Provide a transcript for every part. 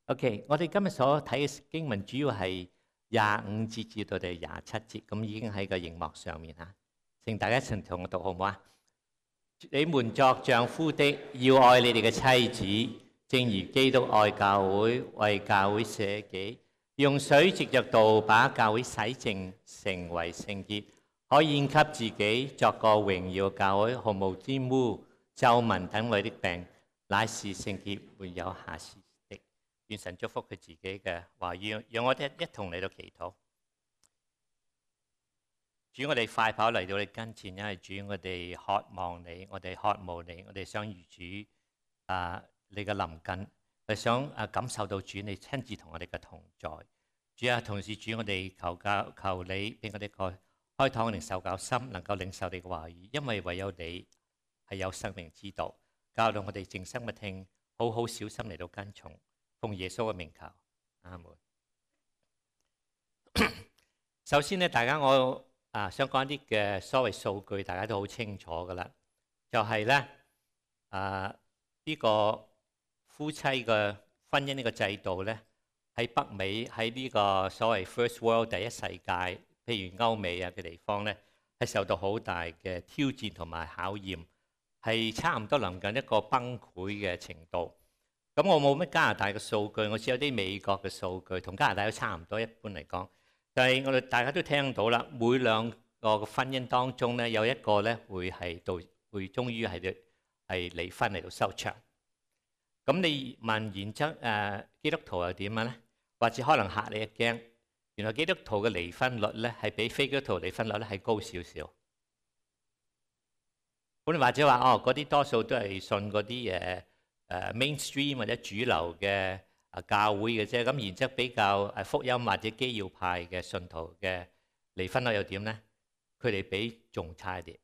OK，我哋今日所睇嘅經文主要係25節至到第27節，咁已經喺個熒幕上面嚇。請大家一齊同我讀好唔好啊？你們作丈夫的，要愛你哋嘅妻子，正如基督愛教會，為教會捨己，用水藉着道把教會洗淨，成為聖潔，可以獻給自己，作個榮耀嘅教會，毫無玷污、皺紋等類的病，乃是聖潔，沒有瑕疵。願神祝福佢自己嘅話語，讓我哋一同嚟到祈禱。主，我哋快跑嚟到你跟前，因為主，我哋渴望你，我哋渴慕你，我哋想與主你嘅臨近，我哋想感受到主你親自同我哋嘅同在。主啊，同時主，我哋求你俾我哋個開敞領受教心，能夠領受你嘅話語，因為唯有你係有生命之道，教導我哋靜心嘅聽，好好小心嚟到跟從。奉耶穌嘅名求，阿門。首先咧，大家我想講一啲嘅所謂數據，大家都好清楚噶啦。就係咧呢個夫妻嘅婚姻呢個制度咧，喺北美喺呢個所謂 First World 第一世界，譬如歐美嘅地方咧，係受到好大嘅挑戰同埋考驗，係差唔多臨近一個崩潰嘅程度。咁我冇乜加拿大嘅數據，我只有啲美國嘅數據，同加拿大都差唔多。一般嚟講，但係我哋大家都聽到啦，每兩個婚姻當中咧，有一個咧會終於係離婚嚟到收場。咁你問原則基督徒又點樣咧？或者可能嚇你一驚，原來基督徒嘅離婚率咧係比非基督徒離婚率咧係高少少。咁你或者話嗰啲多數都係信嗰啲mainstream 或者主流嘅教會嘅啫，咁然之後比較福音或者基要派嘅信徒嘅離婚率又點咧？佢哋比仲差啲。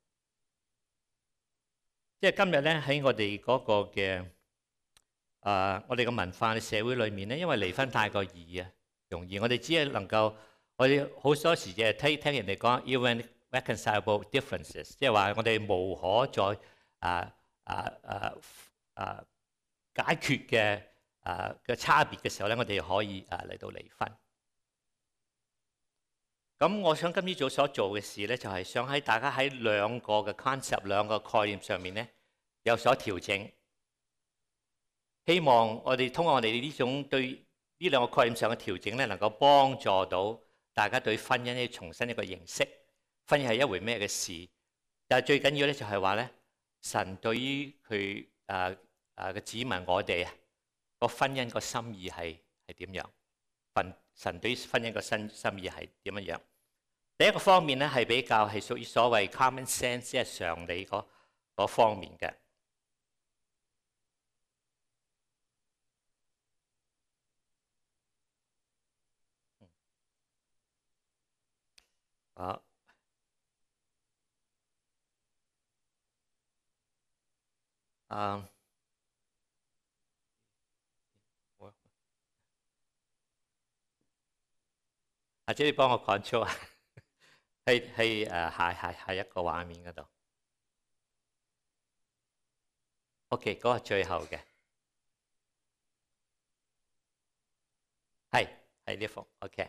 即係今日咧喺我哋嗰個嘅我哋嘅文化嘅社會裏面咧，因為離婚太過容易，我哋只係能夠我哋好多時就係聽人哋講 irreconcilable differences， 即係話我哋無可再解決嘅差別嘅時候咧，我哋可以嚟到離婚。咁我想今朝早所做嘅事咧，就係想喺大家喺兩個嘅 concept、兩個概念上面咧有所調整。希望我哋通過我哋呢種對呢兩個概念上嘅調整咧，能夠幫助到大家對婚姻重新一個認識。婚姻係一回咩嘅事？但係最緊要咧就係話咧，神對於佢嘅子民我哋個婚姻個心意係點樣？神對於婚姻個心意係點樣？第一個方面咧係比較係屬於所謂 common sense， 即係常理嗰方面嘅。或者你幫我 control 啊？係下一個畫面嗰度。OK， 嗰個最後嘅係呢幅 OK。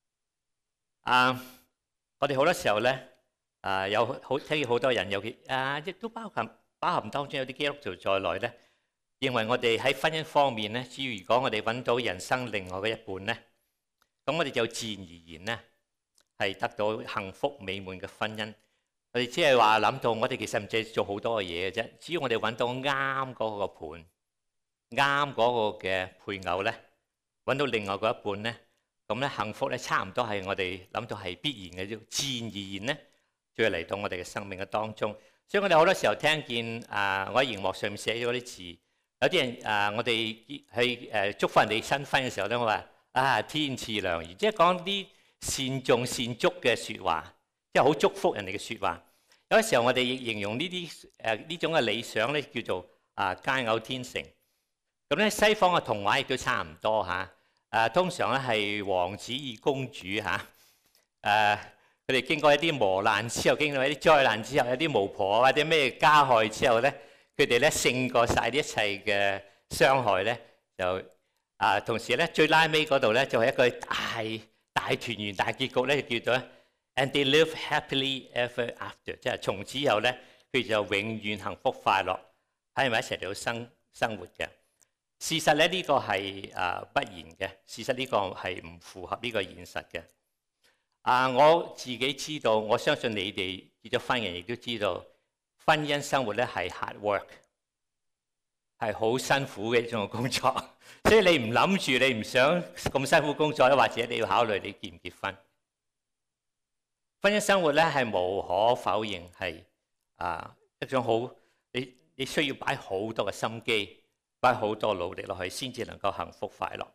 我哋好多時候咧聽見好多人，尤其亦都包含當中有啲基督徒在內咧，認為我哋喺婚姻方面咧，只要如果我哋揾到人生另外嘅一半咧，咁我哋就自然而然咧係得到幸福美滿嘅婚姻。我哋只係話諗到，我哋其實唔使做好多嘅嘢嘅啫，只要我哋揾到啱嗰個伴，啱嗰個嘅配偶咧，揾到另外嗰一半咧，咁咧幸福咧差唔多係我哋諗到係必然嘅啫，自然而然咧就會嚟到我哋嘅生命嘅當中。所以我哋好多時候聽見我喺熒幕上面寫咗啲字，有啲人我哋去祝福人哋新婚嘅時候咧，我話天賜良緣，即係講啲善頌善祝嘅説話，即係好祝福人哋嘅説話。有啲時候我哋亦形容呢種嘅理想咧，叫做佳偶天成。咁咧西方嘅童話亦都差唔多嚇，通常咧係王子與公主嚇，佢哋經過一啲磨難之後，經過一啲災難之後，有啲巫婆或者咩加害之後咧，佢哋咧勝過晒呢一切嘅傷害咧，就同時咧最拉尾嗰度咧就係一個大團圓大結局咧，叫做 And they live happily ever after， 即係從此以後咧佢就永遠幸福快樂喺埋一齊嚟到生活嘅。事實咧呢個係不然嘅，事實呢個係唔符合呢個現實嘅。我自己知道，我相信你哋結咗婚嘅人亦都知道，婚姻生活咧係 hard work， 係好辛苦嘅一種工作。所以你唔諗住，你唔想咁辛苦工作咧，或者你要考慮你結唔結婚。婚姻生活咧係無可否認係一種好，你需要擺好多嘅心機，擺好多努力落去，先至能夠幸福快樂。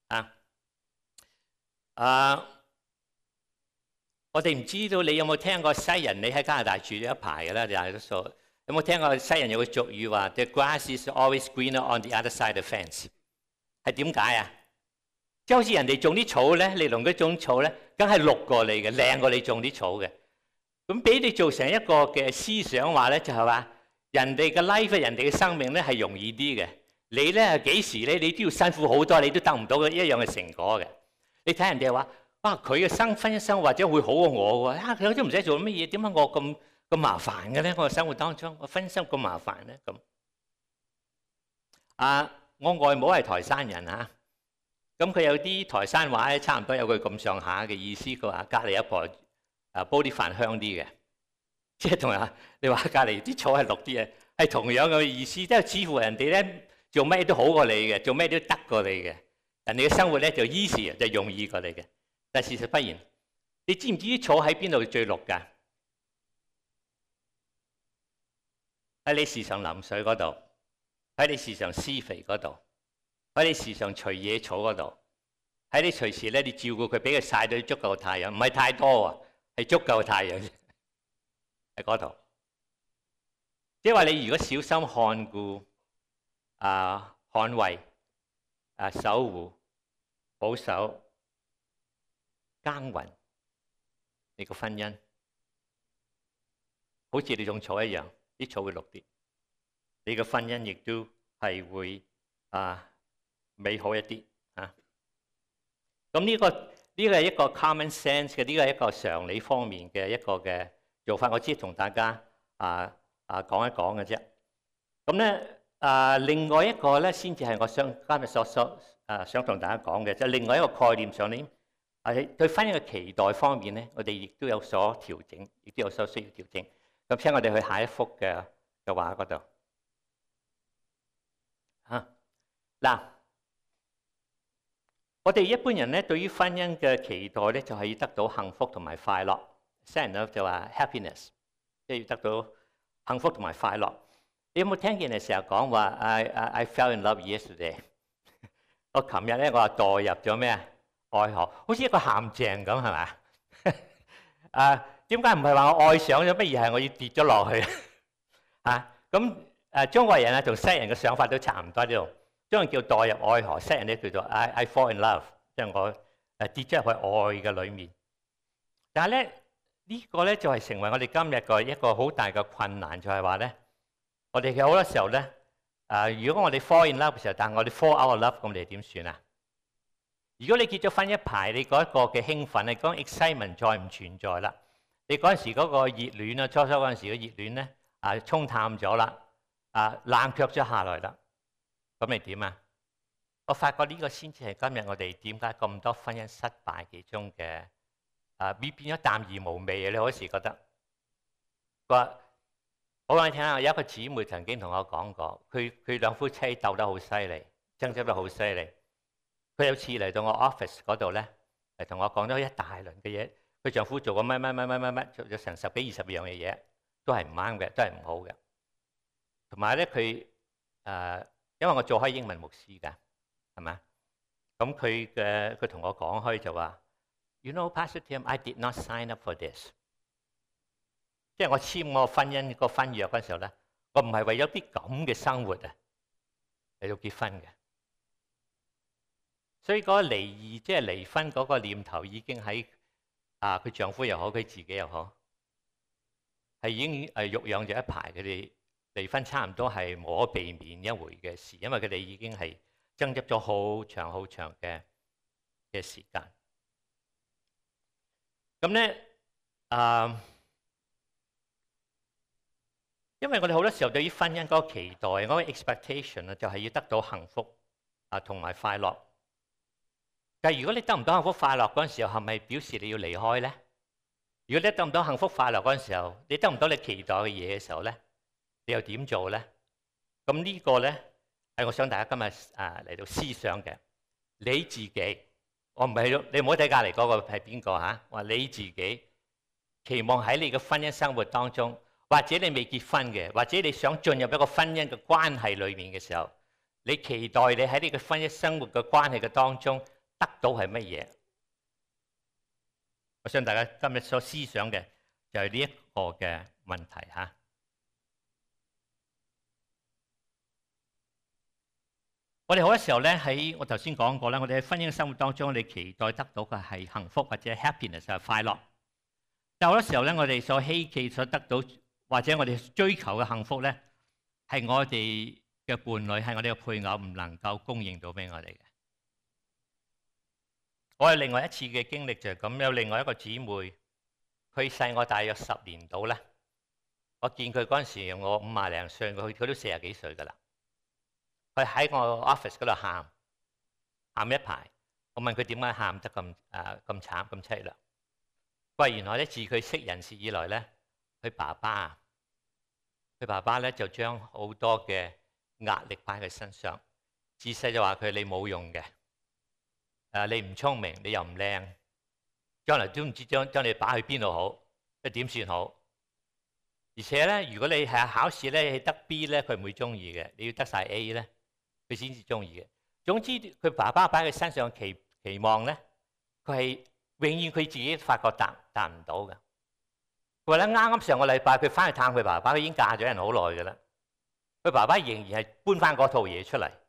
我哋唔知道你有冇聽過西人？你喺加拿大住咗一排嘅啦，有冇聽過西人有個俗語話 The grass is always greener on the other side of the fence？ 係點解啊？即係好似人哋種啲草咧，你同佢種草咧，梗係綠過你嘅，靚過你種啲草嘅。咁俾你做成一個嘅思想話咧，就係話人哋嘅 life， 人哋嘅生命咧係容易啲嘅。你咧幾時咧，你都要辛苦好多，你都得唔到一樣嘅成果嘅。你睇人哋話，哇！佢嘅婚姻生活或者會好過我喎，佢都唔使做乜嘢，點解我咁麻煩嘅咧？我嘅生活當中，我婚姻生活咁麻煩咧咁。我外母係台山人嚇，咁佢有啲台山話咧，差唔多有句咁上下嘅意思。佢話隔離一個煲啲飯香啲嘅，即係同你話隔離啲草係綠啲嘅，係同樣嘅意思。即係似乎人哋咧做咩都好過你嘅，做咩都得過你嘅，人哋嘅生活咧就 easy 就容易過你嘅。但事實不然，你知唔知啲草喺邊度最綠㗎？喺你時常淋水嗰度，喺你時常施肥嗰度，喺你時常除野草嗰度，喺你隨時咧你照顧佢，俾佢曬到足夠太陽，唔係太多啊，係足夠太陽喺嗰度。即係話你如果小心看顧、捍衛、守護、保守、耕耘你個婚姻，好似你種草一樣，啲草會綠啲，你個婚姻亦都係會美好一啲啊！咁呢個係一個 common sense 嘅，呢個係一個常理方面嘅一個嘅做法，我只係同大家講一講嘅啫。咁咧另外一個咧，先至係我今日想同大家講嘅，就係另外一個概念上面。對婚姻嘅期待方面咧，我哋亦都有所調整，亦都有所需要調整。咁請我哋去下一幅嘅畫嗰度。嗱，我哋一般人咧對於婚姻嘅期待咧，就係要得到幸福同埋快樂。西人咧就話 happiness， 即係要得到幸福同埋快樂。你有冇聽見人成日講話I fell in love yesterday？ 我琴日咧我話墮入咗咩啊？愛河，好似一個陷阱咁，係咪？點解唔係話我愛上咗，不如係我要跌咗落去咁中國人同西人嘅想法都差唔多呢度。中人叫墮入愛河，西人咧叫做 I fall in love， 即係我跌咗入去愛嘅裏面。但係咧呢個咧就係成為我哋今日嘅一個好大嘅困難，就係話咧，我哋好多時候咧如果我哋 fall in love 嘅時候，但係我哋 fall out of love，咁你點算啊？如果你結咗婚一排，你嗰一個嘅興奮，你講 excitement 再唔存在啦。你嗰陣時嗰個熱戀初初嗰陣時嘅熱戀咧沖淡咗啦，冷卻咗下來啦。咁你點啊？我發覺呢個先至係今日我哋點解咁多婚姻失敗其中嘅變咗淡而無味啊！你好時覺得話我話你聽下，有一個姊妹曾經同我講過，佢兩夫妻鬥得好犀利，爭執得好犀利。佢有次嚟到我 office 嗰度咧，嚟同我講咗一大輪嘅嘢。佢丈夫做過乜，做咗成10幾20樣嘅嘢，都係唔啱嘅，都係唔好嘅。同埋咧，佢因為我做開英文牧師㗎，係咪？咁佢同我講開就話 ，You know, Pastor Tim, I did not sign up for this。即係我簽我婚姻個婚約嗰陣時候咧，我唔係為咗啲咁嘅生活嚟到結婚嘅。所以嗰個離異，即係離婚嗰個念頭已經喺佢丈夫又好，佢自己又好，係已經育養咗一排。佢哋離婚差唔多係無可避免一回嘅事，因為佢哋已經係爭執咗好長嘅時間。咁咧因為我哋好多時候對於婚姻嗰個期待、嗰個 expectation 啊，就係要得到幸福同埋快樂。但係如果你得唔到幸福快樂嗰陣時候，係咪表示你要離開咧？如果你得唔到幸福快樂嗰陣時候，你得唔到你期待嘅嘢嘅時候咧，你又點做咧？咁呢個咧係我想大家今日嚟到思想嘅。你自己，我唔係你唔好睇隔離嗰個係邊個嚇？我話你自己期望喺你嘅婚姻生活當中，或者你未結婚嘅，或者你想進入一個婚姻嘅關係裏面嘅時候，你期待你喺你嘅婚姻生活嘅關係嘅當中得到係乜嘢？我想大家今日所思想嘅就係呢一個嘅問題嚇。我哋好多時候咧，喺我頭先講過啦，我哋喺婚姻生活當中，我哋期待得到嘅係幸福或者 happiness 係快樂。但好多時候咧，我哋所希冀所得到或者我哋追求嘅幸福咧，係我哋嘅伴侶，係我哋嘅配偶唔能夠供應到俾我哋嘅。我有另外一次嘅經歷就係咁，有另外一個姊妹，佢細我大約10年到啦。我見佢嗰陣時，我50零歲，佢都40幾歲噶啦。佢喺我 office 嗰度喊一排。我問佢點解喊得咁慘咁淒涼？佢話原來咧，自佢識人事以來咧，佢爸爸咧就將好多嘅壓力擺喺佢身上，自細就話佢你冇用嘅，你唔聰明，你又唔靚，將來都唔知將你擺去邊度好，即係點算好？而且咧，如果你係考試咧，你得 B 咧，佢唔會中意嘅，你要得晒 A 咧，佢先至中意嘅。總之，佢爸爸擺喺佢身上嘅期望咧，佢係永遠佢自己發覺達唔到嘅。佢話咧，啱啱上個禮拜佢翻去探佢爸爸，佢已經嫁咗人好耐㗎啦。佢爸爸仍然係搬翻嗰套嘢出嚟。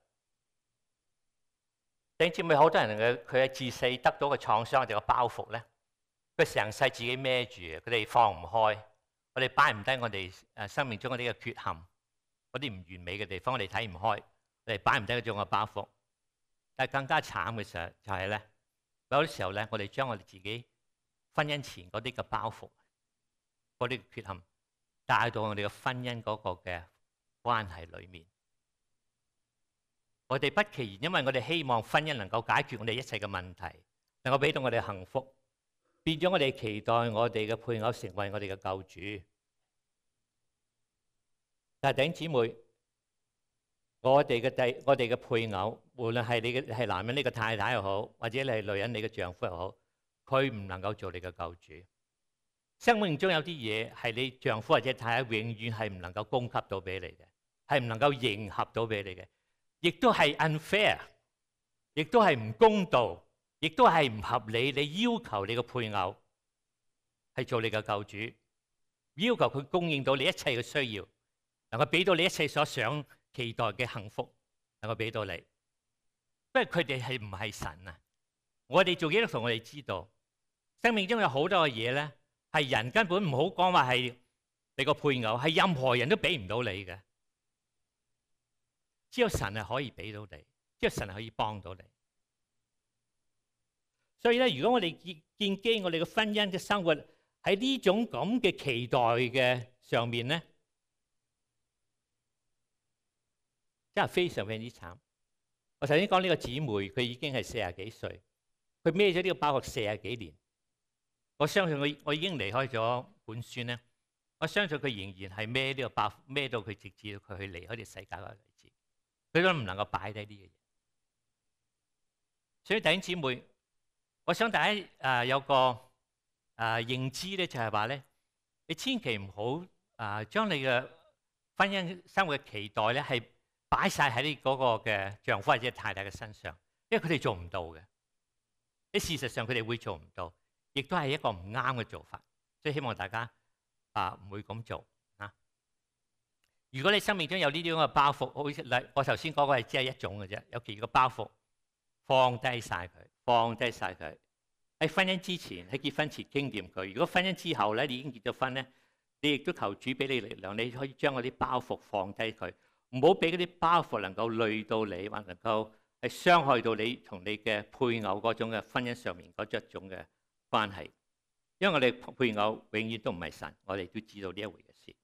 頂尖咪好多人佢係自細得到嘅創傷或者個包袱咧，佢成世自己孭住嘅，佢哋放唔開。我哋擺唔低我哋生命中嗰啲嘅缺陷，嗰啲唔完美嘅地方，我哋睇唔開，我哋擺唔低嗰種嘅包袱。但係更加慘嘅時候就係咧，有啲時候咧，我哋將我哋自己婚姻前嗰啲嘅包袱、嗰啲缺陷帶到我哋嘅婚姻嗰個嘅關係裏面。我哋不其然，因為我哋希望婚姻能夠解決我哋一切嘅問題，能夠俾到我哋幸福，變咗我哋期待我哋嘅配偶成為我哋嘅救主。但係弟兄姊妹，我哋嘅配偶，無論係你係男人，你嘅太太又好，或者你係女人，你嘅丈夫又好，佢唔能夠做你嘅救主。生命中有啲嘢係你丈夫或者太太永遠係唔能夠供給到俾你嘅，係唔能夠迎合到俾你嘅，亦都係 unfair， 亦都係唔公道，亦都係唔合理。你要求你嘅配偶係做你嘅救主，要求佢供應到你一切嘅需要，能夠俾到你一切所想期待嘅幸福，能夠俾到你。不過佢哋係唔係神啊？我哋做基督徒，我哋知道生命中有好多嘅嘢咧，係人根本唔好講話係你個配偶，係任何人都俾唔到你嘅。只有神係可以俾到你，只有神係可以幫到你。所以咧，如果我哋建基我哋嘅婚姻嘅生活喺呢種咁嘅期待嘅上面咧，真係非常非常之慘。我頭先講呢個姊妹，佢已經係40幾歲，佢孭咗呢個包袱40幾年。我相信我已經離開咗本孫咧，我相信佢仍然係孭呢個包袱，孭到佢直至佢去離開呢個世界嘅位置，佢都唔能夠擺低呢啲嘢。所以弟兄姊妹，我想大家有個認知咧，就係話咧，你千祈唔好將你嘅婚姻生活嘅期待咧係擺晒喺你嗰個嘅丈夫或者太太嘅身上，因為佢哋做唔到嘅。喺事實上佢哋會做唔到，亦都係一個唔啱嘅做法。所以希望大家唔會咁做啊。如果你生命中有呢啲咁嘅包袱，好似我頭先講嘅係只係一種嘅啫，有其餘嘅包袱，放低晒佢，放低晒佢。喺婚姻之前，喺結婚前傾掂佢。如果婚姻之後咧，你已經結咗婚咧，你亦都求主俾你力量，你可以將嗰啲包袱放低佢，唔好俾嗰啲包袱能夠累到你，或能夠係傷害到你同你嘅配偶嗰種嘅婚姻上面嗰一種嘅關係。因為我哋配偶永遠都唔係神，我哋都知道呢一回嘅事。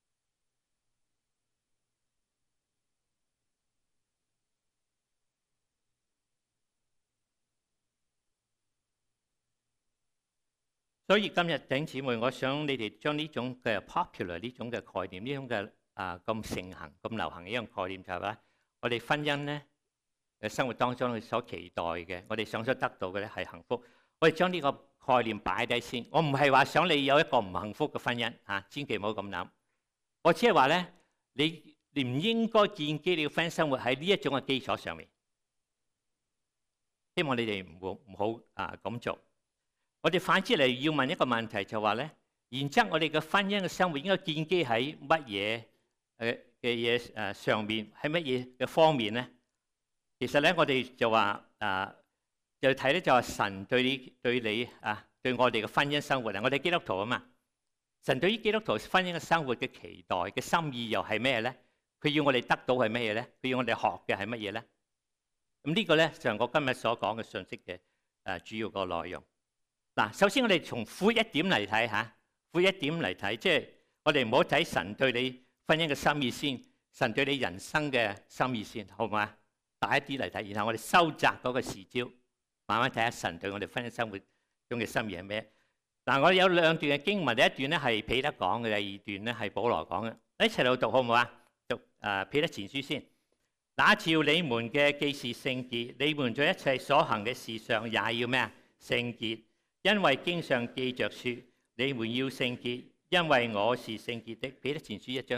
所以今日弟兄姊妹，我想你哋將呢種嘅 popular 呢種嘅概念，呢種嘅咁盛行、咁流行嘅一種概念，就係話我哋婚姻咧嘅生活當中所期待嘅，我哋想得到嘅咧係幸福。我哋將呢個概念擺低先。我唔係話想你有一個唔幸福嘅婚姻嚇，千祈唔好咁諗。我只係話咧，你唔應該建基你嘅婚姻生活喺呢一種嘅基礎上面。希望你哋唔好咁做。我哋反之嚟要問一個問題，就話咧，然之後我哋嘅婚姻嘅生活應該建基喺乜嘢嘅嘢上面，喺乜嘢嘅方面咧？其實咧，我哋就話就睇咧，就話神對你對我哋嘅婚姻生活啊，我哋基督徒啊嘛，神對於基督徒婚姻嘅生活嘅期待嘅心意又係咩咧？佢要我哋得到係乜嘢咧？佢要我哋學嘅係乜嘢咧？咁呢個咧就係我今日所講嘅信息嘅主要個內容。嗱，首先我哋從闊一點嚟睇下，闊一點嚟睇，即係我哋唔好睇神對你婚姻嘅心意先，神對你人生嘅心意先，好唔好啊？大一啲嚟睇，然後我哋收窄嗰個視焦，慢慢睇下神對我哋婚姻生活中嘅心意係咩？嗱，我哋有兩段嘅經文，第一段咧係彼得講嘅，第二段咧係保羅講嘅，一齊嚟讀好唔好啊？讀彼得前書先。那召你們嘅既是聖潔，你們在一切所行嘅事上也要咩啊？聖潔。因為經上記着說，你們要聖潔，因為我是聖潔的。彼得前書1章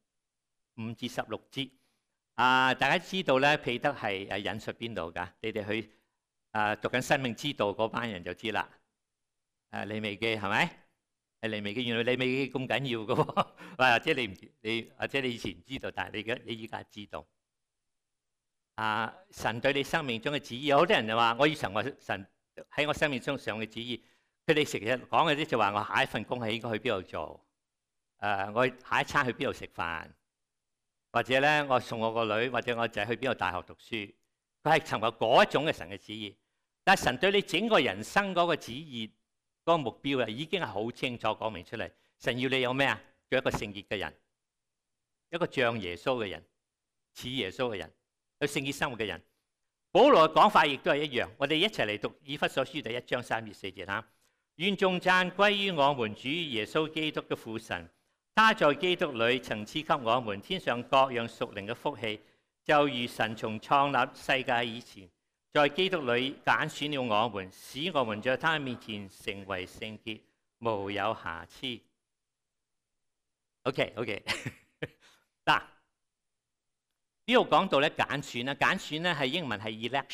15至16節。大家知道咧，彼得係引述邊度㗎？你哋去讀緊生命之道嗰班人就知啦。利未記係咪？係利未記，原來利未記咁緊要嘅喎。或者你以前唔知道，但係你依家知道。神對你生命中嘅旨意，有好多人就話：我要尋求神喺我生命中上嘅旨意。佢哋成日講嘅啲就話：我下一份工係應該去邊度做？我下一餐去邊度食飯？或者咧，我送我個女或者我仔去邊度大學讀書？佢係尋求嗰一種嘅神嘅旨意。但係神對你整個人生嗰個旨意、嗰個目標啊，已經係好清楚講明出嚟。神要你有咩啊？做一個聖潔嘅人，一個像耶穌嘅人，似耶穌嘅人，有聖潔生活嘅人。保羅嘅講法亦都係一樣。我哋一齊嚟讀以弗所書第1章3至4節嚇。願頌讚歸於我們主耶穌基督嘅父神，他在基督裏曾賜給我們天上各樣屬靈嘅福氣，就如神從創立世界以前，在基督裏揀選了我們，使我們在他面前成為聖潔，無有瑕疵。OK，嗱。呢度講到咧揀選啦，揀選咧係英文係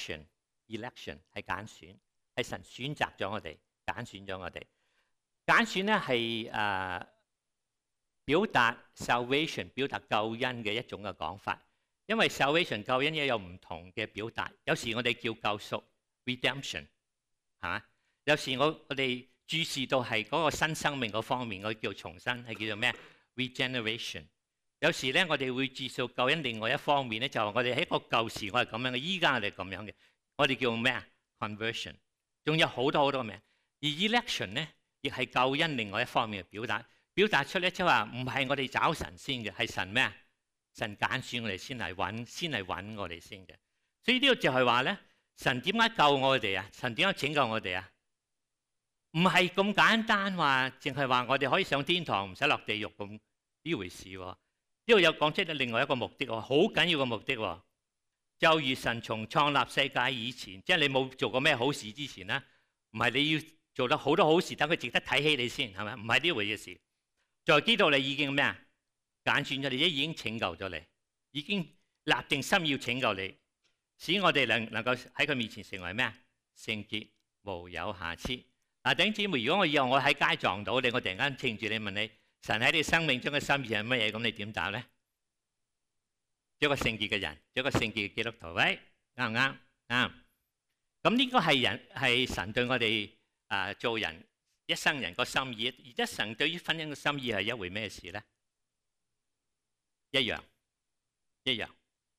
election 係揀選，係神選擇咗我哋，揀選咗我哋。揀選咧係表達 salvation 表達救恩嘅一種嘅講法，因為 salvation 救恩也有唔同嘅表達，有時我哋叫救贖 redemption 係嘛，有時我哋注視到係嗰個新生命嗰方面，我叫重生係叫做咩 regeneration。有時咧，我哋會注視救恩另外一方面咧，就係我哋喺個舊時我係咁樣嘅，依家我哋咁樣嘅，我哋叫咩啊 conversion。仲有好多好多名，而 election 咧亦係救恩另外一方面嘅表達出咧，即係話唔係我哋找神先嘅，係神咩啊？神揀選我哋先嚟揾我哋先嘅。所以呢個就係話咧，神點解救我哋啊？神點解拯救我哋啊？唔係咁簡單話，淨係話我哋可以上天堂，唔使落地獄咁呢回事喎。呢度有講出另外一個目的喎，好緊要嘅目的喎。就如神從創立世界以前，即係你冇做過咩好事之前咧，唔係你要做得好多好事，等佢值得睇起你先，係咪？唔係呢回嘅事。在基督你已經咩啊？揀選咗你，已經拯救咗你，已經立定心要拯救你，使我哋能夠喺佢面前成為咩啊？聖潔，無有瑕疵。嗱，弟兄姊妹，如果我以後我喺街撞到你，我突然間稱住你問你，神喺你生命中嘅心意係乜嘢？咁你點答咧？做一個聖潔嘅人，做一個聖潔嘅基督徒，喂，啱唔啱？啱。咁呢個係神對我哋做人一生人個心意，而且神對於婚姻嘅心意係一回咩事咧？一樣。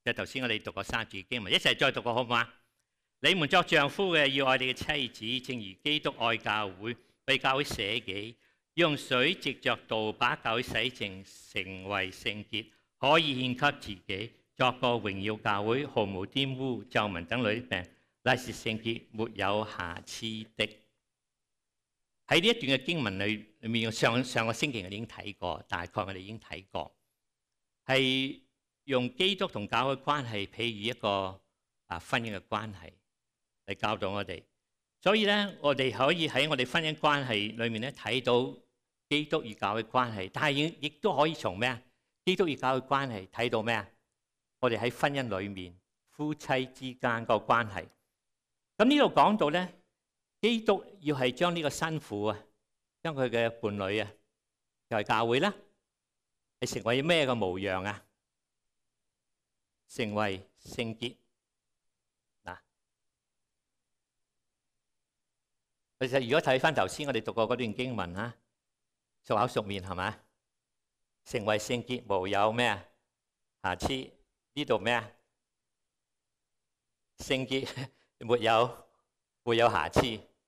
就係頭先我哋讀過3節經文，一齊再讀過好唔好啊？你們作丈夫嘅要愛你嘅妻子，正如基督愛教會，為教會捨己，用水藉着道把教會洗淨，成為聖潔，可以獻給自己，作個榮耀教會，毫無玷污、皺紋等類的病，乃是聖潔，沒有瑕疵的。喺呢一段嘅經文裏面，上個星期我哋已經睇過，大概我哋已經睇過，係用基督同教會嘅關係，譬如一個婚姻嘅關係嚟教導我哋。所以咧，我哋可以喺我哋婚姻關係裏面咧睇到基督與教會嘅關係，但係亦都可以從咩啊？基督與教會嘅關係睇到咩啊？我哋喺婚姻裏面夫妻之間個關係。咁呢度講到咧，基督要係將呢個新婦啊，將佢嘅伴侶啊，就係教會啦，係成為咩嘅模樣啊？成為聖潔嗱。其實如果睇翻頭先我哋讀過嗰段經文啊，熟口熟面係咪？成為聖潔，無有咩啊瑕疵。呢度咩啊？聖潔沒有瑕疵。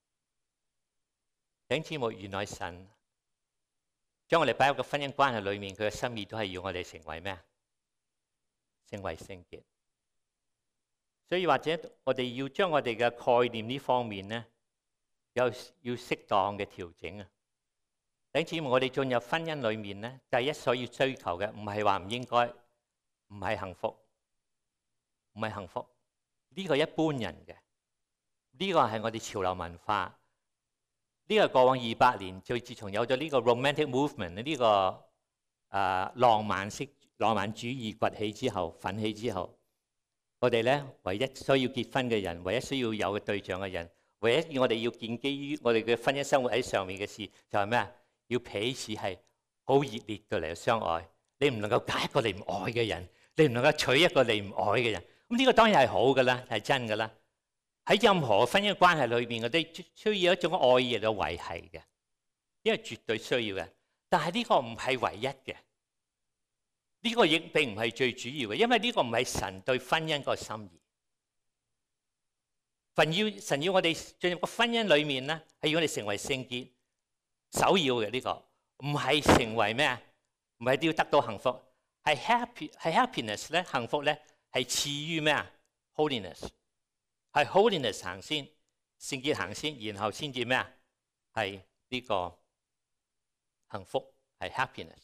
弟兄姊妹，原來神將我哋擺入個婚姻關係裏面，佢嘅心意都係要我哋成為咩啊？成為聖潔。所以或者我哋要將我哋嘅概念呢方面咧，要適當嘅調整啊！弟兄姊妹，我哋進入婚姻裏面咧，第一所要追求嘅唔係話唔應該，唔係幸福，唔係幸福。呢個一般人嘅，呢個係我哋潮流文化。呢個過往200年，自從有咗呢個 romantic movement 呢個浪漫主義崛起之後、奮起之後，我哋咧唯一需要結婚嘅人，唯一需要有嘅對象嘅人，唯一我哋要建基於我哋嘅婚姻生活喺上面嘅事，就係咩啊？要彼此係好熱烈嘅嚟相愛。你唔能夠嫁一個你唔愛嘅人，你唔能夠娶一個你唔愛嘅人。咁呢個當然係好噶啦，係真噶啦。喺任何婚姻關係裏邊，我哋需要一種愛意嚟維繫嘅，因為絕對需要嘅。但係呢個唔係唯一嘅，呢個亦並唔係最主要嘅，因為呢個唔係神對婚姻嗰個心意。神要我哋進入個婚姻裏面咧，係要我哋成為聖潔，首要嘅呢個，唔係成為咩啊？唔係要得到幸福，係 happiness 咧，幸福咧係次於咩啊 ？holiness。係 holiness 行先，聖潔行先，然後先至咩啊？係呢個幸福，係 happiness。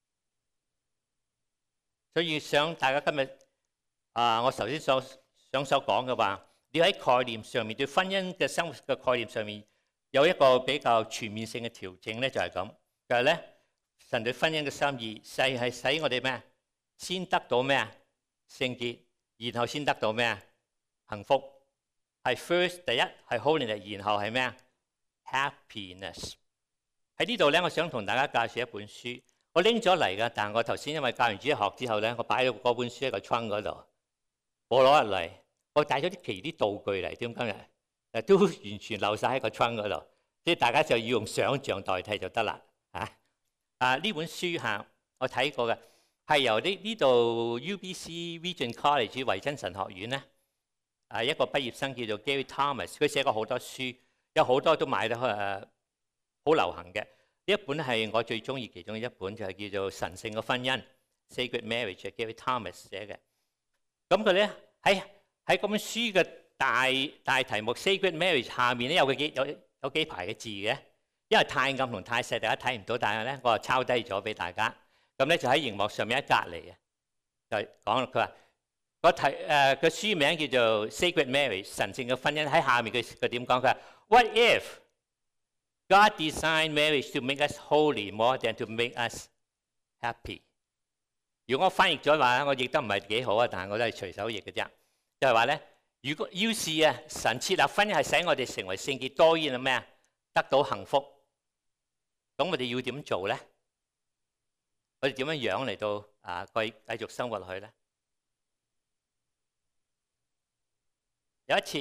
所以想大家今日我頭先所講嘅話，你喺概念上面對婚姻嘅生活嘅概念上面有一個比較全面性嘅調整咧，就係咁，就係咧神對婚姻嘅心意係使我哋咩？先得到咩啊？聖潔，然後先得到咩啊？幸福。係 first 第一係 holiness， 然後係咩啊 ？happiness。喺呢度咧，我想同大家介紹一本書，我拎咗嚟噶，但係我頭先因為教完主日學之後咧，我擺咗嗰本書喺個窗嗰度，我攞入嚟，我帶咗啲道具嚟，點今日都完全漏晒喺個窗嗰度，即係大家就要用想像代替就得啦呢本書我睇過嘅，係由呢度 UBC Regent College 維真神學院咧。一個畢業生叫做 Gary Thomas， 佢寫過好多書，有好多都買得好流行嘅。呢一本係我最中意其中一本，就係叫做《神聖嘅婚姻》（Sacred Marriage），係 Gary Thomas 寫嘅。咁佢咧喺嗰本書嘅大題目 Sacred Marriage 下面咧有幾排嘅字嘅，因為太暗同太細，大家睇唔到，但係咧我就抄低咗俾大家。咁咧就喺熒幕上面一隔離嘅，就講佢話。個書名叫做 Sacred Marriage 神聖嘅婚姻，喺下面佢點講？佢話 What if God designed marriage to make us holy more than to make us happy？ 如果我翻譯咗話，我譯得唔係幾好啊，但係我都係隨手譯嘅啫。就係話咧，如果要是神設立婚姻係使我哋成為聖潔多於咩啊？得到幸福，咁我哋要點做咧？我哋點樣嚟到繼續生活落去咧？有一次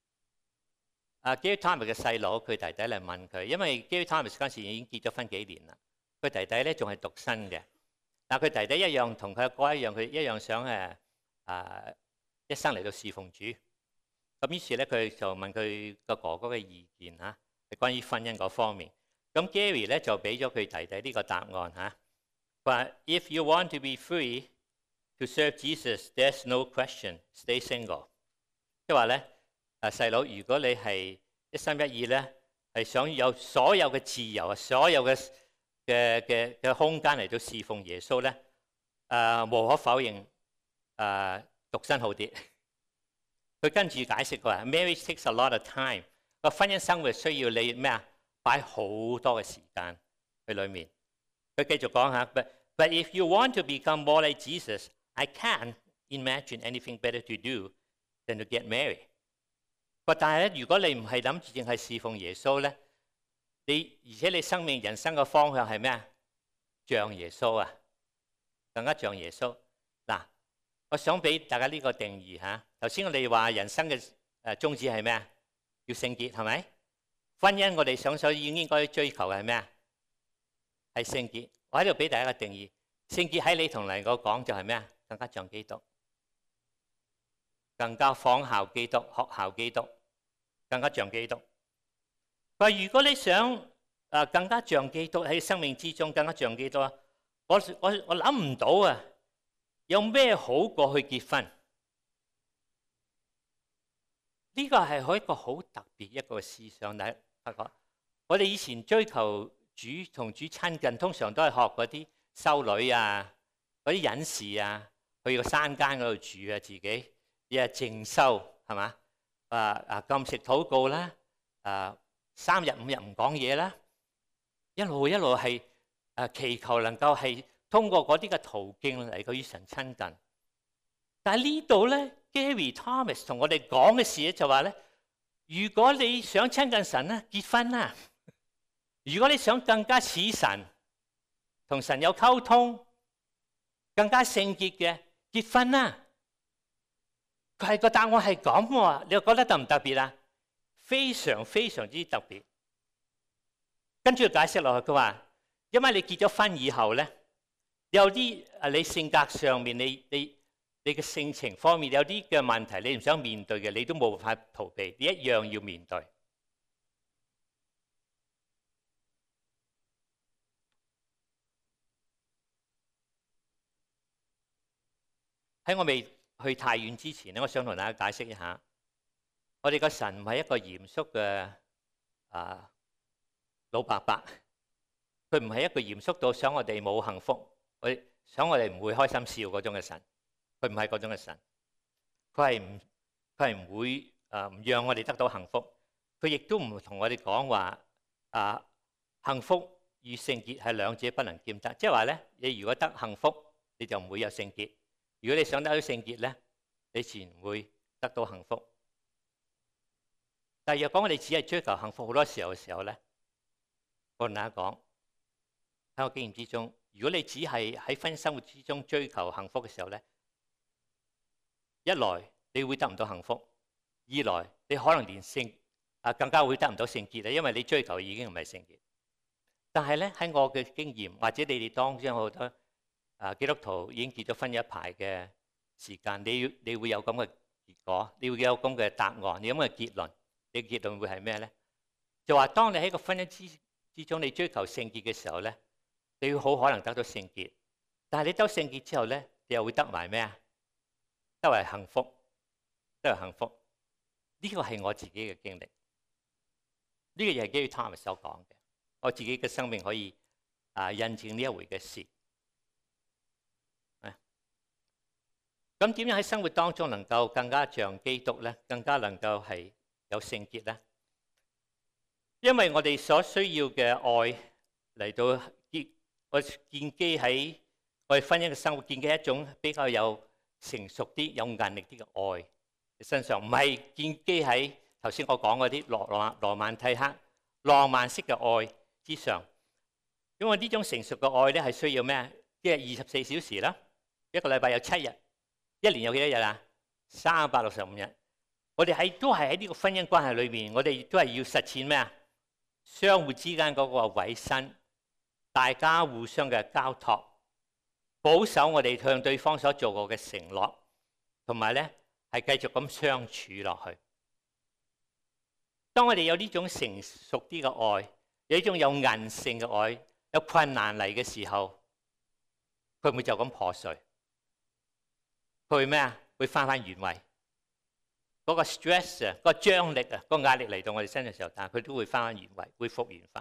，Gary Thomas 嘅細佬佢弟弟嚟問佢，因為 Gary Thomas 嗰陣時已經結咗婚幾年啦，佢弟弟咧仲係獨身嘅。但佢弟弟一樣同佢阿哥一樣，佢一樣想一生嚟到侍奉主。咁於是咧，佢就問佢個哥哥嘅意見嚇，係關於婚姻嗰方面。咁 Gary 咧就俾咗佢弟弟呢個答案嚇。佢話：If you want to be free to serve Jesus, there's no question, stay single。即係話咧，細佬，如果你係一心一意咧，係想有所有嘅自由啊，所有嘅空間嚟到侍奉耶穌咧，無可否認，獨身好啲。佢跟住解釋佢話 ：Marriage takes a lot of time。個婚姻生活需要你咩啊？擺好多嘅時間喺裏面。佢繼續講下 ，But if you want to become more like Jesus, I can't imagine anything better to do than to get married。但係咧，如果你唔係諗住淨係侍奉耶穌咧，而且你生命人生嘅方向係咩啊？像耶穌啊，更加像耶穌。嗱，我想俾大家呢個定義嚇。頭先我哋話人生嘅宗旨係咩啊？要聖潔係咪？婚姻我哋想應該追求嘅係咩啊？係聖潔。我喺度俾大家個定義，聖潔喺你同嚟我講就係咩啊？更加像基督，更加仿效基督，學效基督，更加像基督。話如果你想更加像基督喺生命之中更加像基督啊，我諗唔到啊，有咩好過去結婚？呢個係一個好特別一個思想。大家發覺，我哋以前追求主同主親近，通常都係學嗰啲修女啊，嗰啲隱士啊，去個山間嗰度住啊，自己日日靜修係嘛？禁食禱告啦，3日5日唔講嘢啦，一路係祈求能夠係通過嗰啲嘅途徑嚟到與神親近。但係呢度咧，Gary Thomas 同我哋講嘅事咧就話咧，如果你想親近神咧，結婚啦；如果你想更加似神，同神有溝通，更加聖潔嘅，結婚啦。佢係個答案係咁喎，你又覺得特唔特別啊？非常非常之特別。跟住解釋落去，佢話：因為你結咗婚以後咧，有啲你性格上面，你嘅性情方面有啲嘅問題，你唔想面對嘅，你都冇辦法逃避，你一樣要面對。喺我未去太遠之前咧，我想同大家解釋一下，我哋個神唔係一個嚴肅嘅老伯伯，佢唔係一個嚴肅到想我哋冇幸福，想我哋唔會開心笑嗰種嘅神，佢唔係嗰種嘅神，佢係唔會唔讓我哋得到幸福，佢亦都唔同我哋講話幸福與聖潔係兩者不能兼得，即係話咧，你如果得幸福，你就唔會有聖潔；如果你想得到聖潔咧，你自然會得到幸福。但係若講我哋只係追求幸福，好多時候咧，我同大家講喺我經驗之中，如果你只係喺婚姻生活之中追求幸福嘅時候咧，一來你會得唔到幸福，二來你可能連更加會得唔到聖潔，因為你追求已經唔係聖潔。但係咧，喺我嘅經驗，或者你哋當中好多基督徒已經結咗婚一排嘅時間，你會有咁嘅結果，你會有咁嘅答案，你有咁嘅結論。你嘅結論會係咩咧？就話當你喺個婚姻之中，你追求聖潔嘅時候咧，你會好可能得到聖潔。但係你得聖潔之後咧，你又會得埋咩啊？得為幸福，得為幸福。呢個係我自己嘅經歷，呢個又係基於 Thomas 所講嘅。我自己嘅生命可以印證呢一回嘅事。咁點樣喺生活當中能夠更加像基督咧？更加能夠係有聖潔咧？因為我哋所需要嘅愛嚟到我建基喺我哋婚姻嘅生活，建基一種比較有成熟啲、有韌力啲嘅愛身上，唔係建基喺頭先我講嗰啲羅曼蒂克、浪漫式嘅愛之上。因為呢種成熟嘅愛咧係需要咩？即係24小時啦，一個禮拜有7日，一年有幾多日啊？365日。我哋都係喺呢個婚姻關係裏邊，我哋都係要實踐咩啊？相互之間嗰個委身，大家互相嘅交託，保守我哋向對方所做過嘅承諾， 同埋咧係繼續咁相處落去。當我哋有呢種成熟啲嘅愛，有呢種有韌性嘅愛，有困難嚟嘅時候，佢唔會就咁破碎，佢會咩啊？會翻原位。嗰個 stress 啊，嗰個張力啊，嗰個壓力嚟到我哋身上嘅時候，但係佢都會翻原位，會復原翻。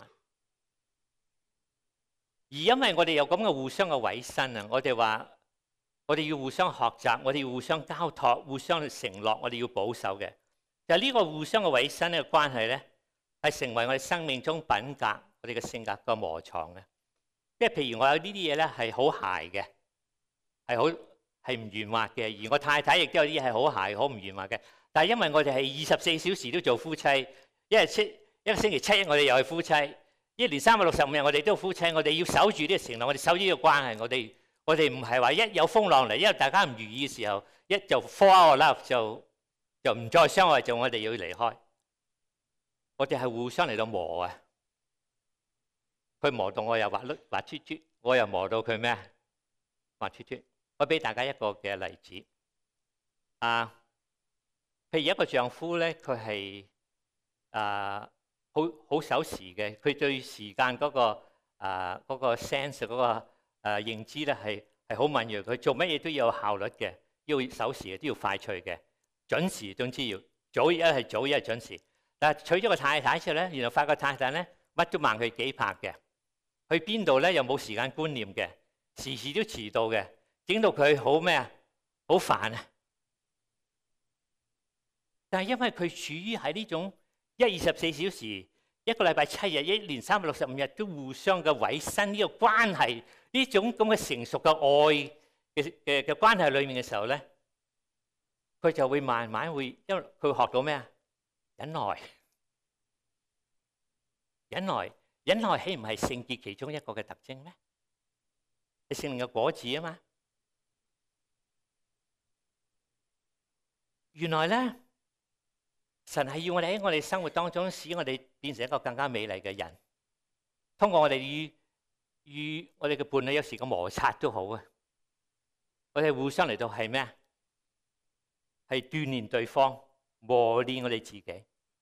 而因為我哋有咁嘅互相嘅委身啊，我哋話我哋要互相學習，我哋要互相交託，互相去承諾，我哋要保守嘅。就係呢個互相嘅委身呢個關係咧，係成為我哋生命中品格、我哋嘅性格個磨床嘅。即係譬如我有呢啲嘢咧係好鞋嘅，係唔圓滑嘅，而我太太亦都有啲嘢係好鞋、好唔圓滑嘅。但係因為我哋係24小時都做夫妻，一個星期7日我哋又係夫妻，一年365日我哋都係夫妻，我哋要守住呢個承諾，我哋守住呢個關係，我哋唔係話一有風浪嚟，因為大家唔如意嘅時候，一就 fall out of love 就唔再相愛，就我哋要離開。我哋係互相嚟到磨啊，佢磨到我又滑脫脫，我又磨到佢咩滑脫脫。我俾大家一個嘅例子啊，譬如一個丈夫咧，佢係好守時嘅，佢對時間嗰個 sense 嗰個認知咧係好敏銳，佢做乜嘢都要有效率嘅，要守時嘅，都要快脆嘅，準時總之要早，一係早，一係準時。但係娶咗個太太之後咧，然後發覺太太咧乜都慢佢幾拍嘅，去邊度咧又冇時間觀念嘅，時時都遲到嘅，整到佢好咩啊？好煩啊！但係因為佢處於喺呢種24小時、一個禮拜7日、一年365日都互相嘅委身呢個關係，呢種咁嘅成熟嘅愛嘅關係裏面嘅時候咧，佢就會慢慢會，因為佢會學到咩啊？忍耐，忍耐豈唔係聖潔其中一個嘅特徵咩？係聖靈嘅果子啊嘛。原來咧，神係要我哋喺我哋生活當中，使我哋變成一個更加美麗嘅人。通過我哋與我哋嘅伴侶有時嘅摩擦都好啊，我哋互相嚟到係咩啊？係鍛鍊對方，磨練我哋自己。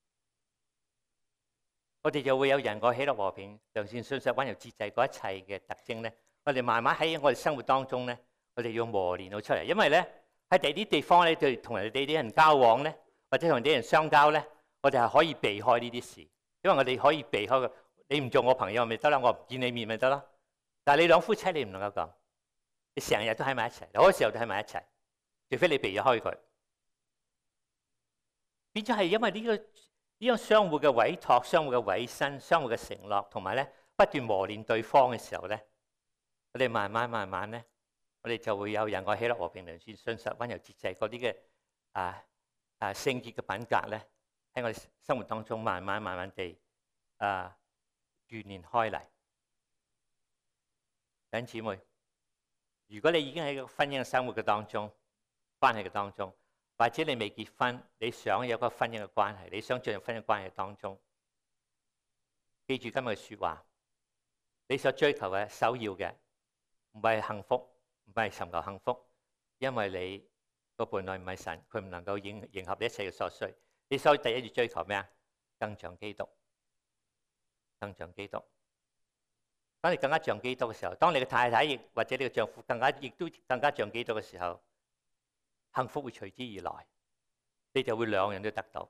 我哋就會有仁愛、喜樂、和平、良善、信實、溫柔、節制嗰一切嘅特徵咧。我哋慢慢喺我哋生活當中咧，我哋要磨練到出嚟。因為咧喺第啲地方咧，對同人哋啲人交往咧，或者同啲人相交咧，我哋係可以避開呢啲事，因為我哋可以避開嘅。你唔做我朋友咪得啦，我唔見你面咪得啦。但係你兩夫妻你唔能夠咁，你成日都喺埋一齊，好多時候都喺埋一齊，除非你避開佢。變咗係因為呢個相互嘅委託、相互嘅委身、相互嘅承諾，同埋咧不斷磨練對方嘅時候咧，我哋慢慢咧，我哋就會有仁愛、喜樂、和平、良善、信實、溫柔、節制嗰啲嘅聖潔嘅品格咧，喺我哋生活當中慢慢地鍛鍊開嚟。弟兄姊妹，如果你已經喺個婚姻嘅生活嘅當中、關係嘅當中，或者你未結婚，你想有個婚姻嘅關係，你想進入婚姻關係當中，記住今日嘅説話，你所追求嘅首要嘅唔係幸福，唔係尋求幸福，因為你個伴侶唔係神，佢唔能夠迎合你一切嘅所需。你所以第一要追求咩啊？更像基督，更像基督。當你更加像基督嘅時候，當你嘅太太亦或者你嘅丈夫亦都更加像基督嘅時候，幸福會隨之而來，你就會兩樣都得到。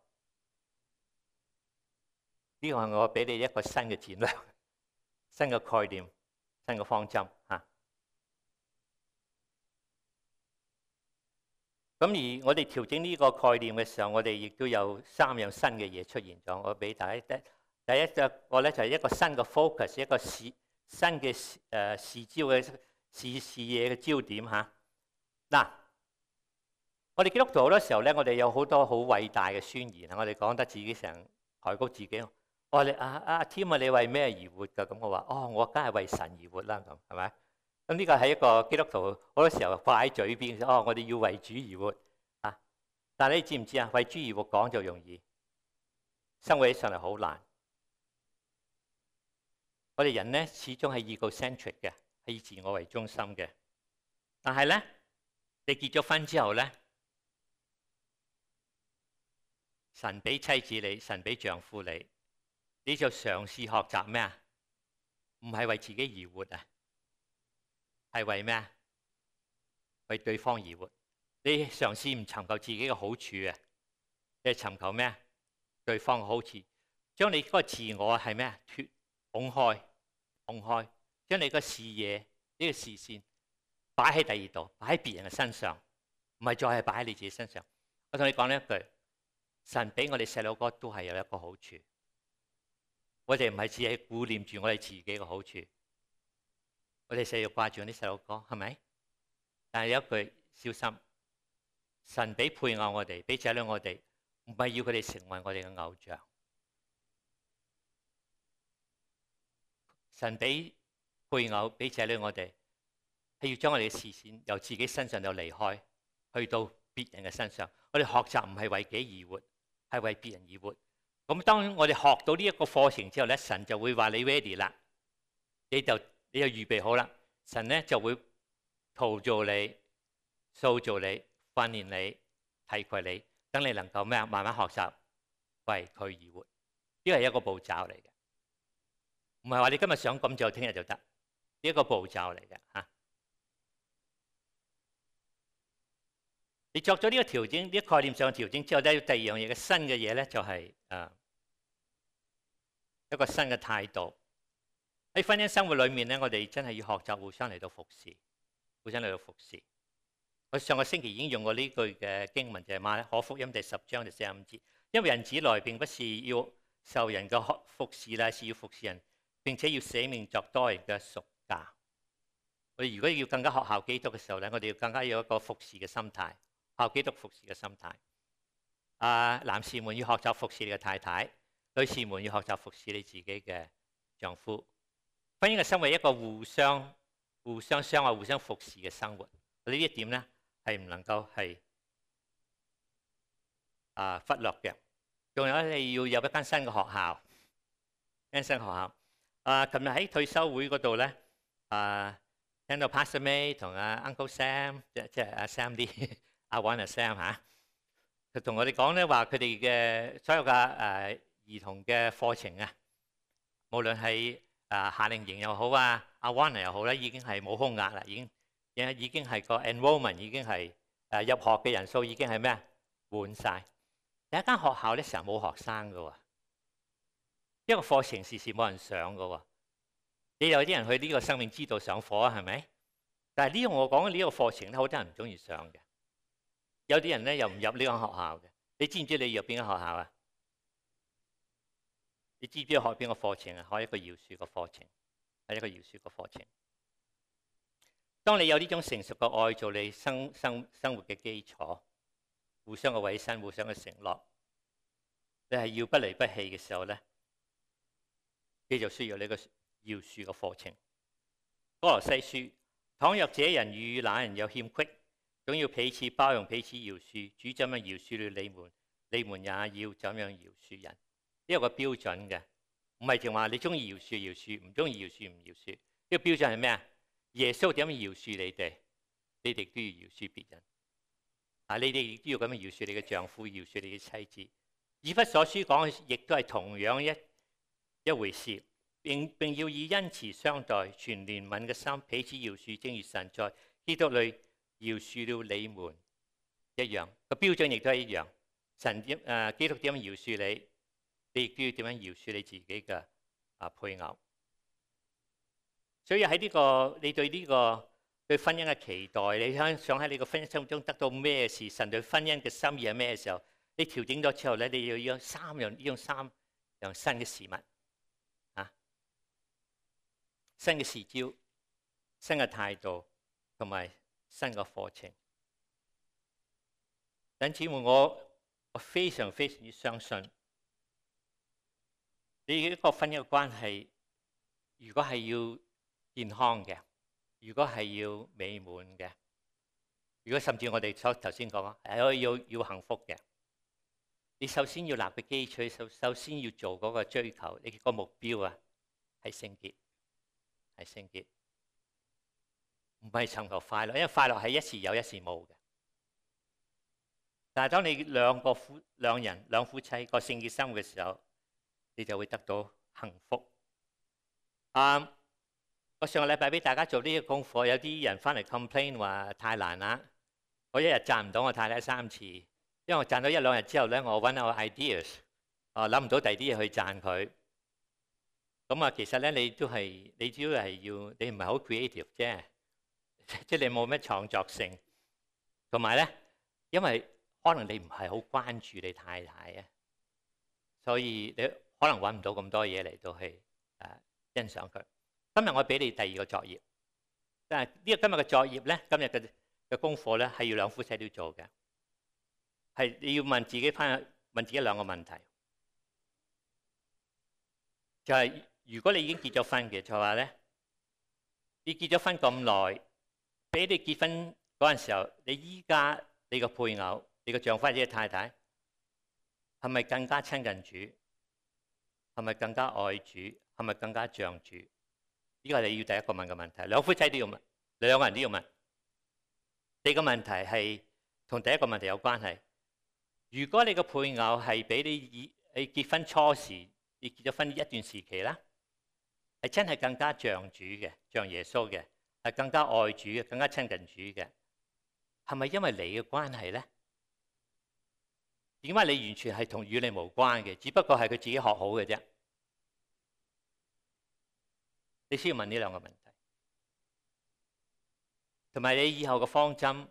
呢個係我俾你一個新嘅戰略、新嘅概念、新嘅方針嚇。咁而我哋調整呢個概念嘅時候，我哋亦都有3樣新嘅嘢出現咗。我俾大家第一個咧就係一個新嘅 focus， 一個新嘅視焦嘅視野嘅焦點嚇。嗱，我哋基督徒好多時候咧，我哋有好多好偉大嘅宣言啊！我哋講得自己成抬高自己。我話你Tim 啊，你為咩而活㗎？咁我話我梗係為神而活啦，咁係咪？咁呢個係一個基督徒好多時候掛喺嘴邊。我哋要為主而活啊！但係你知唔知啊？為主而活講就容易，生活起上嚟好難。我哋人咧始終係 egocentric 嘅，係以自我為中心嘅。但係咧，你結咗婚之後咧， 神俾妻子你，神俾丈夫你，你就嘗試學習咩啊？唔係為自己而活啊，係為咩啊？為對方而活。你嘗試唔尋求自己嘅好處啊，你係尋求咩啊？對方嘅好處，將你嗰個自我係咩啊？拱開，將你個視野呢個視線擺喺第二度，擺喺別人嘅身上，唔係再係擺喺你自己身上。我同你講呢一句，神俾我哋細佬哥都係有一個好處，我哋唔係只係顧念住我哋自己嘅好處，我哋成日掛住啲細佬哥，係咪？但係有一句小心，神俾配偶我哋，俾仔女我哋，唔係要佢哋成為我哋嘅偶像。神俾配偶俾仔女我哋，係要將我哋嘅視線由自己身上就離開，去到別人嘅身上。我哋學習唔係為己而活，係為別人而活。咁當我哋學到呢一個課程之後咧，神就會話你 ready 啦，你就預備好啦。神咧就會陶造你、塑造你、訓練你、提攜你，等你能夠咩啊？慢慢學習為佢而活。呢個係一個步驟嚟嘅。唔係話你今日想咁就聽日就得，呢一個步驟嚟嘅嚇。你作咗呢個調整，呢個概念上嘅調整之後咧，第二樣嘢嘅新嘅嘢咧就係一個新嘅態度。喺婚姻生活裏面咧，我哋真係要學習互相嚟到服侍，互相嚟到服侍。我上個星期已經用過呢句嘅經文，就係馬可福音第10章第45節，因為人子來並不是要受人嘅服侍啦，是要服侍人。並且要捨命作多人嘅贖價。我哋如果要更加學效基督嘅時候咧，我哋要更加有一個服侍嘅心態，效基督服侍嘅心態。男士們要學習服侍你嘅太太，女士們要學習服侍你自己嘅丈夫。婚姻嘅生活係一個互相相愛、互相服侍嘅生活。呢一點咧係唔能夠係忽略嘅。仲有你要有一間新嘅學校，新學校。琴日喺退休會嗰度咧，聽到 Pastor May 同Uncle Sam，即係阿 Sam Lee，阿 One 阿 Sam 嚇，佢同我哋講咧話，佢哋嘅所有嘅兒童嘅課程啊，無論係夏令營又好阿 One 又好咧，已經係冇空額啦，已經係個 enrollment 已經係入學嘅人數已經係咩啊？滿晒。有一間學校咧成日冇學生㗎喎。一個課程時時冇人上㗎喎，你有啲人去呢個生命之道上課啊，係咪？但係呢個我講嘅呢個課程咧，好多人唔中意上嘅。有啲人咧又唔入呢間學校嘅。你知唔知你入邊間學校啊？你知唔知學邊個課程啊？學一個饒恕嘅課程，係一個饒恕嘅課程。當你有呢種成熟嘅愛做你生活嘅基礎，互相嘅委身、互相嘅承諾，你係要不離不棄嘅時候咧，你就需要呢個饒恕嘅課程。歌羅西書，倘若這人與那人有欠隙，總要彼此包容，彼此饒恕。主怎樣饒恕了你們，你們也要怎樣饒恕人。呢個標準嘅，唔係淨話你中意饒恕饒恕，唔中意饒恕唔饒恕。呢個標準係咩啊？耶穌點樣饒恕你哋，你哋都要饒恕別人。你哋亦都要咁樣饒恕你嘅丈夫，饒恕你嘅妻子。以弗所書講嘅亦都係同樣一回事，並要以恩慈相待，全憐憫嘅心彼此饒恕，正如神在基督裏饒恕了你們一樣。個標準亦都係一樣。基督點樣饒恕你，你亦都要點樣饒恕你自己嘅配偶。所以喺你對呢個對婚姻嘅期待，你想喺你個婚姻生活中得到咩事？神對婚姻嘅心意係咩時候？你調整咗之後咧，你要用三樣新嘅事物。新嘅視焦、新嘅態度同埋新嘅課程。因此我非常非常之相信，你一個婚姻嘅關係，如果係要健康嘅，如果係要美滿嘅，如果甚至我哋頭先講啊，係要幸福嘅，你首先要立嘅基礎，首先要做嗰個追求，你個目標啊係聖潔。係聖潔，唔係尋求快樂，因為快樂係一時有一時冇嘅。 但係當你兩夫妻過聖潔生活嘅時候，你就會得到幸福。我上個禮拜俾大家做呢個功課，有啲人翻嚟 complain 話太難啦，我一日讚唔到我太太3次，因為我讚咗1、2日之後咧，我揾下我 ideas，諗唔到第二啲嘢去讚佢。咁其實咧你主要係要你唔係好 creative 啫，即係你冇咩創作性，同埋咧，因為可能你唔係好關注你太太啊，所以你可能揾唔到咁多嘢嚟到去欣賞佢。今日我俾你第2個作業，但係今日嘅作業咧，今日嘅功課咧係要兩夫妻都要做嘅，係你要問自己2個問題，就係如果你已經結咗婚嘅，就話咧，你結咗婚咁耐，俾你結婚嗰陣時候，你依家你個配偶、你個丈夫或者太太係咪更加親近主？係咪更加愛主？係咪更加像主？呢個係你要第一個問嘅問題，兩夫妻都要問，兩個人都要問。第二個問題係同第一個問題有關係。如果你個配偶係比你結婚初時，你結咗婚一段時期啦，係真係更加像主嘅，像耶穌嘅，係更加愛主嘅，更加親近主嘅，係咪因為你嘅關係咧？點解你完全係同與你無關嘅？只不過係佢自己學好嘅啫。你需要問呢2個問題，同埋你以後嘅方針，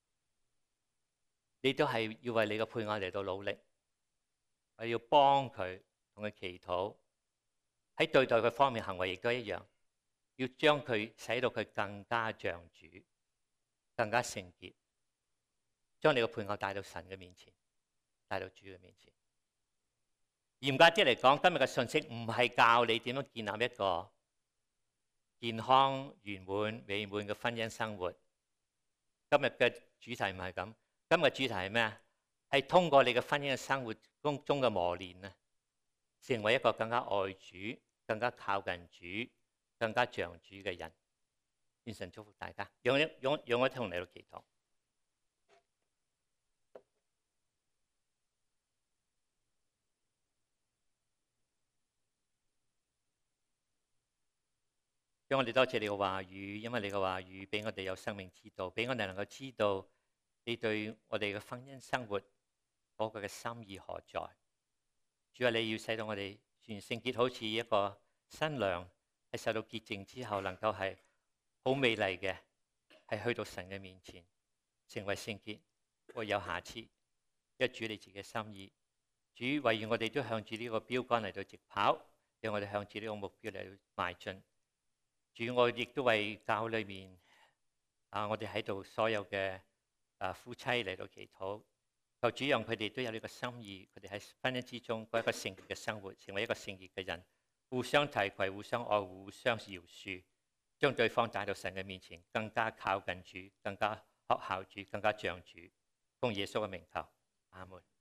你都係要為你嘅配偶嚟到努力，係要幫佢，同佢祈禱，喺對待佢方面行為亦都一樣，要將佢使到佢更加像主，更加聖潔，將你嘅配偶帶到神嘅面前，帶到主嘅面前。嚴格啲嚟講，今日嘅信息唔係教你點樣建立一個健康、圓滿、美滿嘅婚姻生活。今日嘅主題唔係咁，今日嘅主題係咩啊？係通過你嘅婚姻嘅生活中嘅磨練啊，成為一個更加愛主、更加靠近主、更加像主嘅人。願神祝福大家，讓我同你嚟祈禱。讓我哋多謝你嘅話語，因為你嘅話語俾我哋有生命之道，俾我哋能夠知道你對我哋嘅婚姻生活嗰個嘅心意何在。主啊，你要使到我哋全聖潔，好似一個新娘喺受到潔淨之後，能夠係好美麗嘅，係去到神嘅面前，成為聖潔，會有瑕疵。因為主你自己嘅心意，主為願我哋都向住呢個標杆嚟到直跑，讓我哋向住呢個目標嚟到邁進。主，我亦都為教會裏面我哋喺度所有嘅夫妻嚟到祈禱，求主讓佢哋都有呢個心意，佢哋喺婚姻之中過一個聖潔嘅生活，成為一個聖潔嘅人，互相提攜、互相愛護、互相饒恕，將對方帶到神嘅面前，更加靠近主，更加學效主，更加像主。奉耶穌嘅名求，阿門。